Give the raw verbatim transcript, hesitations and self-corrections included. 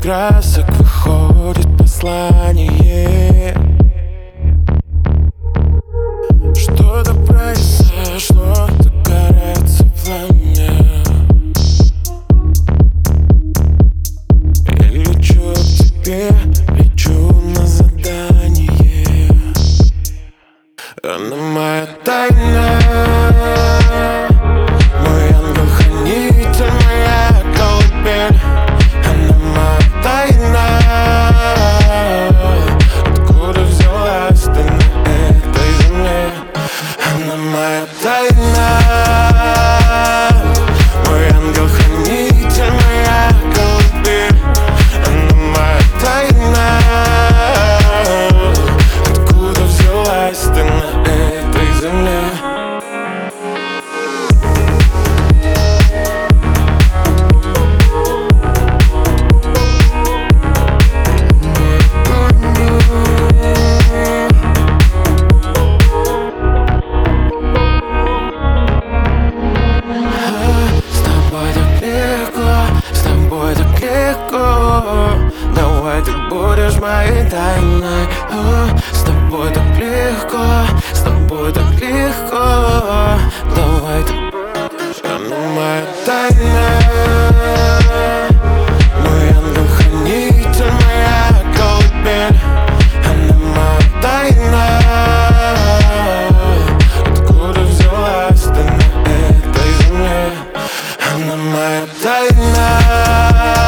красок выходит послание. Что-то произошло, загорается пламя. Я лечу к тебе, лечу на задание. Она моя тайна, мой ангел-хранитель, моя колыбель. Она моя тайна, откуда взялась ты на этой земле? Она моя тайна, мой ангел-хранитель, моя колыбель. Она моя тайна, откуда взялась ты на этой земле? Давай ты будешь моей тайной. О, с тобой так легко, с тобой так легко. Давай ты будешь, она моя тайна, мой ангел-хранитель, моя колыбель. Она моя тайна, откуда взялась ты на этой земле? Она моя тайна.